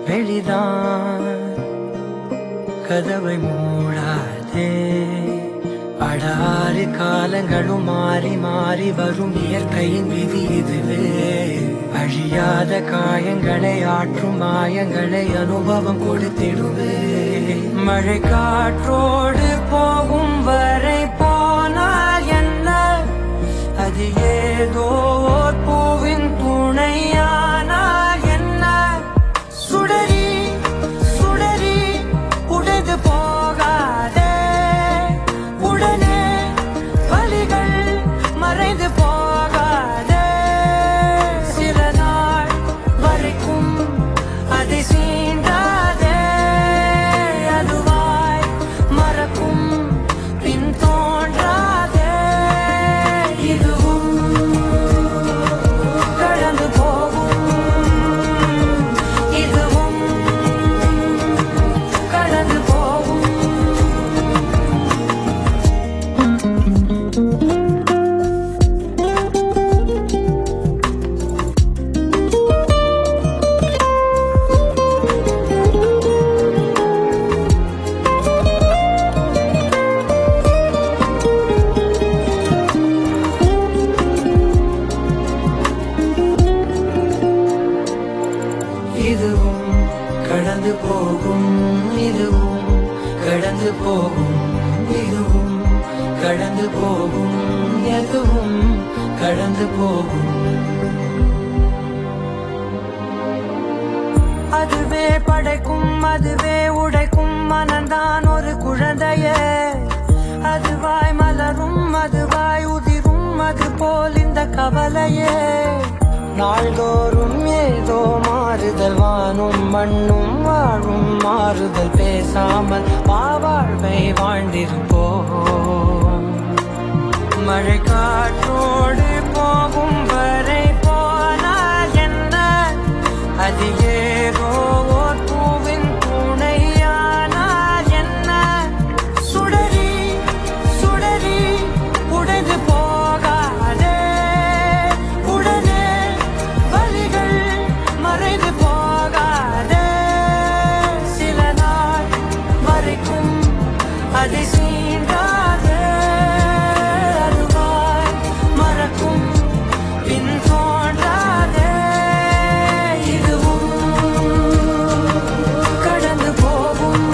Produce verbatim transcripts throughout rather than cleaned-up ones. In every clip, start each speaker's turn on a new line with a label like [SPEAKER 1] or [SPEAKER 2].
[SPEAKER 1] வெளிதான் கதவை மூடாதே. அடாறு காலங்களும் மாறி மாறி வரும் இயற்கையின் விதி இதுவே. அழியாத காயங்களை ஆற்றும் மாயங்களை அனுபவம் கொடுத்திடுவே. மழை காற்றோடு போகும் வரை போனால் என்ன, அது ஏதோ ஓர் பூவின் துணையானால் என்ன. சுடரி சுடரி உடைந்து போகாதே, உடனே வலிகள் மறைந்து போகாதே. சில நாள் வரைக்கும் அதை சீண்டாதே, அதுவாய் மறக்கும் பின் தோன்றாதே. இதுவும் கடந்து போகும், இதுவும் கடந்து போகும். இதுவும் கடந்து போகும், இதுவும் கடந்து போகும், இதுவும் கடந்து போகும், எதுவும் கடந்து போகும். அதுவே படைக்கும், அதுவே உடைக்கும் மனந்தான் ஒரு குழந்தையே. அதுவாய் மலரும், அதுவாய் உதிரும், அது போல் இந்த கவலையே. நாள்தோறும் ஏதோ மாறுதல், வானும் மண்ணும் வாழும் மாறுதல். பேசாமல் வாழ்வை வாழ்ந்திருப்போம். மழை காற்றோடு போகும் வரை போனால் என்ன, அது ஏதோ ஓர் பூவின் துணையானால் என்ன. சுடரி சுடரி உடைந்து போகாதே, உடனே வலிகள் மறைந்து போகாதே. சில நாள் வரைக்கும் அதை சீண்டாதே, அதுவாய் மறக்கும் பின் தோன்றாதே. இதுவும் கடந்து போகும்,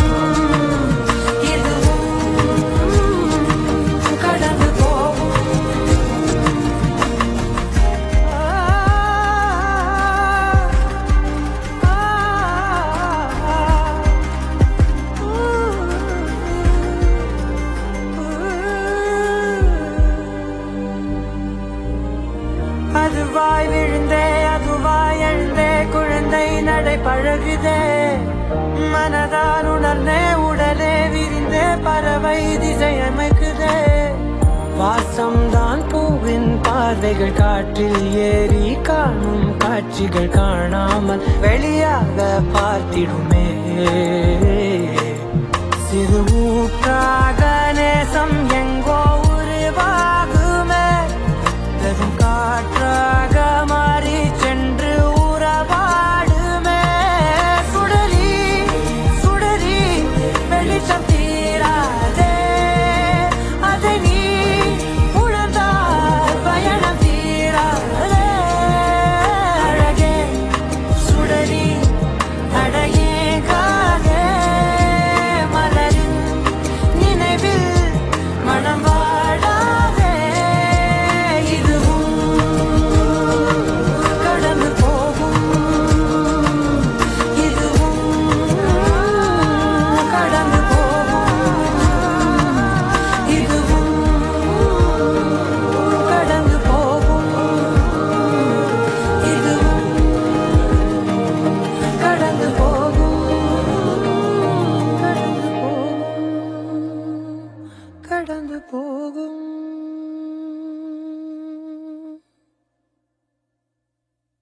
[SPEAKER 1] இதுவும் கடந்து போகும். அதுவாய் விழுந்தே, அதுவாய் எழுந்தே, குழந்தை நடை பழகுதே. மனதால் உணர்ந்தே, உடலே விரிந்தே, பறவை திசை அமைக்குதே. வாசம்தான் பூவின் பார்வைகள், காற்றில் ஏறி காணும் காட்சிகள் காணாமல் வெளியாக பார்த்திடுமே. சிறு ஊற்றாக நேசம் எங்கோ உருவாகுமே, வெறும் காற்றாக மாறி சென்று உறவாடுமே. சுடரி சுடரி வெளிச்சம் தீராதே, அதை நீ உணர்ந்தால் பயணம் தீராதே. அழகே சுடரி அழகேகாதே, மலரின் நினைவில் மனம் வாடாதே. இதுவும் கடந்து போகும், இதுவும் கடந்து போகும், இதுவும் கடந்து போகும், இதுவும் கடந்து போகும், கடந்து போகும், கடந்து போகும்.